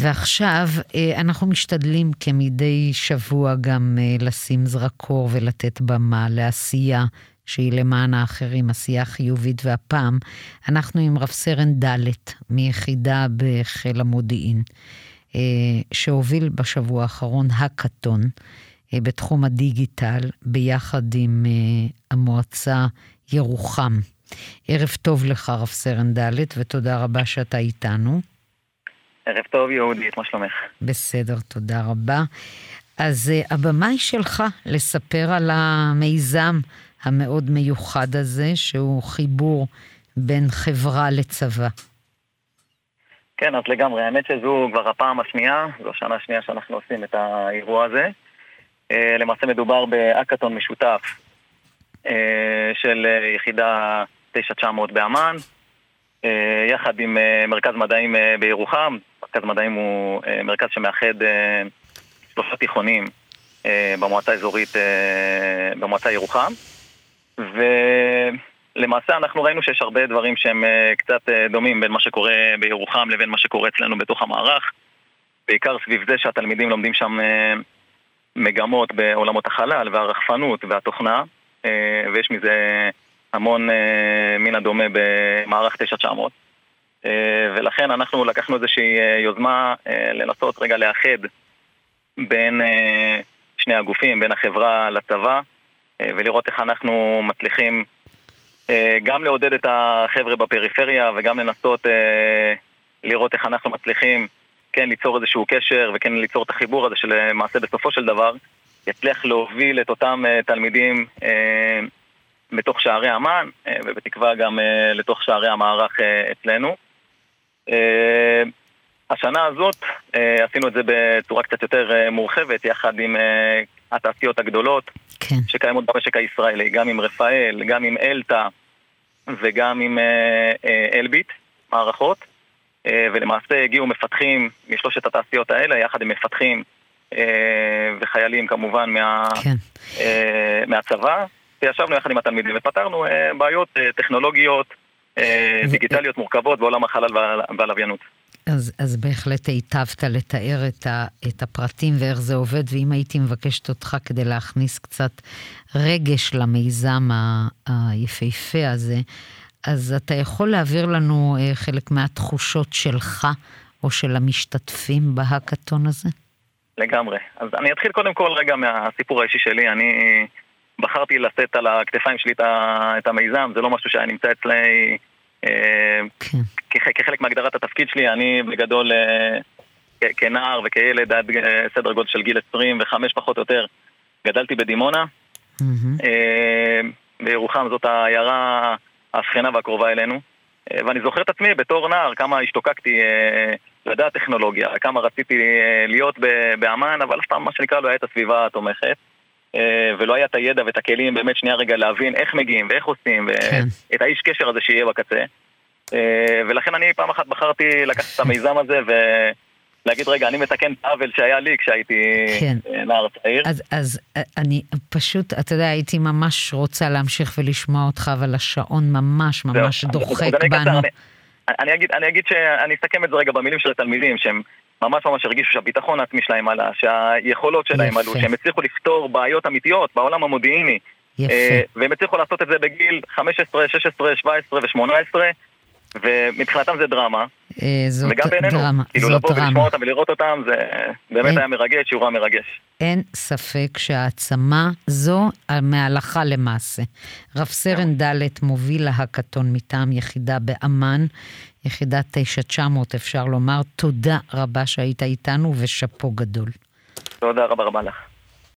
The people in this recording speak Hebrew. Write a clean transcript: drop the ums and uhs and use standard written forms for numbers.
ועכשיו אנחנו משתדלים כמדי שבוע גם לשים זרקור ולתת במה לעשייה שהיא למען האחרים, עשייה חיובית, והפעם אנחנו עם רב סרן ד' מיחידה בחיל המודיעין, שהוביל בשבוע האחרון הקטון בתחום הדיגיטל ביחד עם המועצה ירוחם. ערב טוב לך רב סרן ד' ותודה רבה שאתה איתנו. ערב טוב יהודית, מה שלומך? בסדר, תודה רבה. אז הבמה היא שלך לספר על המיזם המאוד מיוחד הזה, שהוא חיבור בין חברה לצבא. כן, אז לגמרי, האמת שזו כבר הפעם השנייה, זו השנה השנייה שאנחנו עושים את האירוע הזה. למעשה מדובר בהאקתון משותף של יחידה 9900 באמן, יחד עם מרכז מדעים בירוחם. מרכז מדעים הוא מרכז שמאחד 3 תיכונים במועצה האזורית, במועצה ירוחם. ולמעשה אנחנו ראינו שיש הרבה דברים שהם קצת דומים בין מה שקורה בירוחם לבין מה שקורה אצלנו בתוך המערך, בעיקר סביב זה שהתלמידים לומדים שם מגמות בעולמות החלל והרחפנות והתוכנה, ויש מזה המון מן הדומה במערך 9900. ולכן אנחנו לקחנו איזושהי יוזמה לנסות רגע לאחד בין שני הגופים, בין החברה לצבא, ולראות איך אנחנו מצליחים גם לעודד את החבר'ה בפריפריה, וגם לנסות לראות איך אנחנו מצליחים כן ליצור איזשהו קשר, וכן ליצור את החיבור הזה שלמעשה בסופו של דבר יצליח להוביל את אותם תלמידים בתוך שערי אמן, ובתקווה גם לתוך שערי המערך אצלנו. השנה הזאת עשינו את זה בצורה קצת יותר מורחבת, יחד עם התעשיות הגדולות, כן, שקיימות במשק הישראלי, גם עם רפאל, גם עם אלטה וגם עם אלביט, מערכות. ולמעשה הגיעו מפתחים משלושת התעשיות האלה, יחד עם מפתחים וחיילים כמובן מהצבא, וישבנו יחד עם התלמידים ופתרנו בעיות טכנולוגיות דיגיטליות מורכבות בעולם החלל והלוויינות. אז בהחלט היטבת לתאר את הפרטים ואיך זה עובד, ואם הייתי מבקשת אותך כדי להכניס קצת רגש למיזם היפהפה הזה, אז אתה יכול להעביר לנו חלק מהתחושות שלך או של המשתתפים בהאקתון הזה? לגמרי. אז אני אתחיל קודם כל רגע מהסיפור האישי שלי. אני בחרתי לשאת על הכתפיים שלי את המיזם, זה לא משהו שאני נמצא אצלי כחלק מהגדרת התפקיד שלי. אני בגדול כנער וכילד עד סדר גודל של גיל 25 פחות או יותר גדלתי בדימונה. בירוחם זאת העיירה השכנה והקרובה אלינו, ואני זוכר את עצמי בתור נער כמה השתוקקתי לדעת טכנולוגיה, כמה רציתי להיות באמן, אבל אף פעם מה שנקרא לא היה את הסביבה התומכת, ולא היה את הידע ואת הכלים באמת שנייה רגע להבין איך מגיעים ואיך עושים, ואת האיש קשר הזה שיהיה בקצה. ולכן אני פעם אחת בחרתי לקחת את המיזם הזה להגיד רגע, אני מתקן את העוול שהיה לי כשהייתי נער צעיר. אז אני פשוט, אתה יודע, הייתי ממש רוצה להמשיך ולשמוע אותך, אבל השעון ממש דוחק בנו. אני אגיד שאני אסכם את זה רגע במילים של התלמידים, שהם ממש הרגישו שהביטחון העצמי שלהם עלה, שהיכולות שלהם עלו, שהם הצליחו לפתור בעיות אמיתיות בעולם המודיעיני, והם הצליחו לעשות את זה בגיל 15, 16, 17 ו-18, ומבחינתם זה דרמה, וגם בינינו, כאילו לבוא ולשמוע אותם ולראות אותם, זה באמת היה מרגש, שיעורה מרגש. אין ספק שהעצמה זו מהלכה למעשה. רב סרן ד' מוביל ההאקתון מטעם יחידה באמן, יחידה 9900 אפשר לומר, תודה רבה שהיית איתנו ושפו גדול. תודה רבה לך.